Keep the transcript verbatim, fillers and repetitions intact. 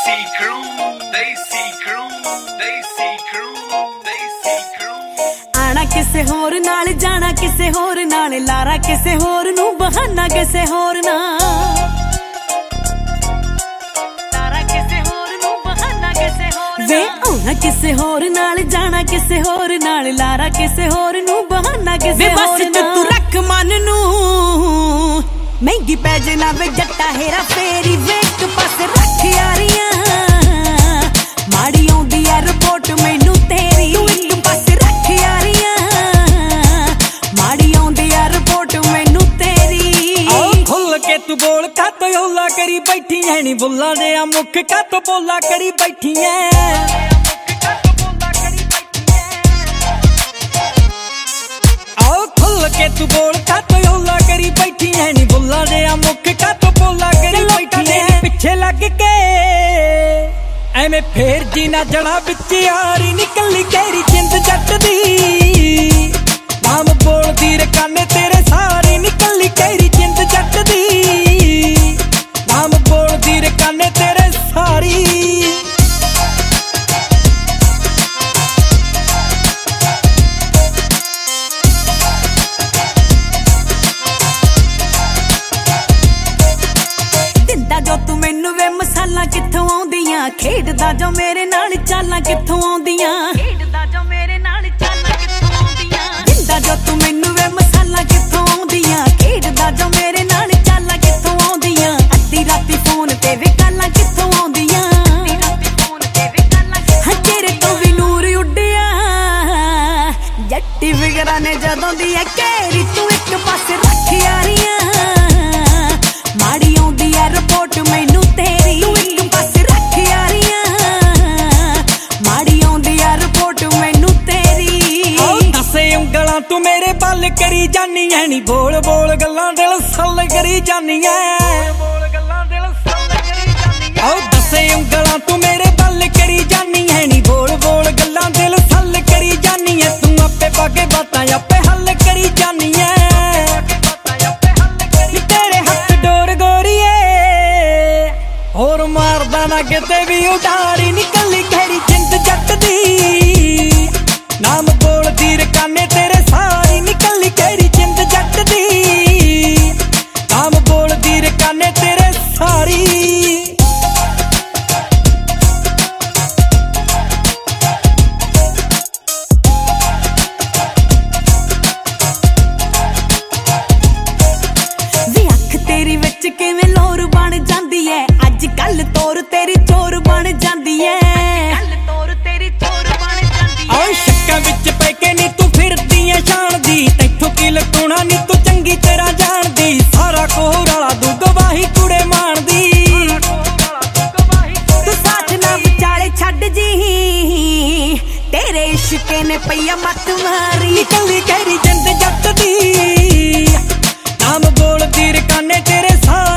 Desi crew, Desi crew, Desi crew, Desi crew। आना किसे होर नाल जाना किसे होर नाल, लारा किसे होर नू बहाना किसे होर ना, लारा किसे होर नू बहाना किसे होर वे आना किसे होर नाल जाना किसे होर नाल, लारा किसे होर नू बहाना किसे होर ना। तू रख मन नू महंगी पै जाना वे जट्टा हेरा फेरी, वे एक पासे रख यारियां माड़ी आउंदी ऐ रिपोर्ट मैनू तेरी, तू एक पासे रख यारियां माड़ी आउंदी ऐ रिपोर्ट मैनू तेरी। आओ खुल के तू बोल का तो हौला करी बैठी है नी, बुल्ला दे मुख का तो बोला करी बैठी है। आओ खुल के तू बोल का तो हौला करी बैठी है नी, बुल्ला दे मुख का तो बोला करी बैठी है। पिछे लग के एवें फेर जी ना जड़ा बिच यारी, निकली केरी जिंद जट दी नाम बोलदी रे काने तेरे सारी, निकली केरी जिंद जट दी नाम बोलदी रे काने तेरे सारी। जो तू मैनू वे मसाला कित्थों आउंदियां, खेडदा जो मेरे नाल चालां कित्थों आउंदियां, खेडदा जो मेरे नाल चालां कित्थों आउंदियां। दिंदा जो तू मैनू वे मसाला कित्थों आउंदियां, खेडदा जो मेरे नाल चालां कित्थों आउंदियां। अद्धी राती फोन ते वे गालां कित्थों आउंदियां, हां तेरे तो भी नूर उड्डिया जट्टी फिकरां ने जदों दी ऐ घेरी, तू एक पासे रख यारियां माड़ी आउंदी ऐ रिपोर्ट मैनू तेरी, तू एक पासे रख यारियां माड़ी आउंदी ऐ रिपोर्ट मैनू तेरी। दसे उंगलां तू मेरे बल करी जानी है नी, बोल बोल गल्लां दिल सल्ल करी जानी है। आओ दसे उंगलां तू मेरे बल करी जानी है नी, बोल बोल गल्लां दिल सल्ल करी जानी है। तू आपे पाके बातां आपे हल करी जानी है, और मारदा ना किते भी उडारी, निकली घेरी जिंद जट दी नाम बोलदी रे काने तेरे सारी, निकली घेरी जिंद जट दी नाम बोलदी रे काने तेरे सारी। वे अख तेरी विच किवें लोर बन जांदी है, अज कल तोर तेरी चोर बन जांदी है, कल तोर तेरी चोर बन जांदी है। आओ शक्कां विच पै के नी तू फिरदी ऐ शान दी, तैथों की लटूणा नी तू चंगी तरह जाणदी, सारा कोहर वाला तू गवाही कुड़े माणदी। तू साथ ना विचाले छड्ड जी तेरे इश्के ने पईया मत मारी, निकली घेरी जिंद जट दी नाम बोलदी रे काने तेरे सारी।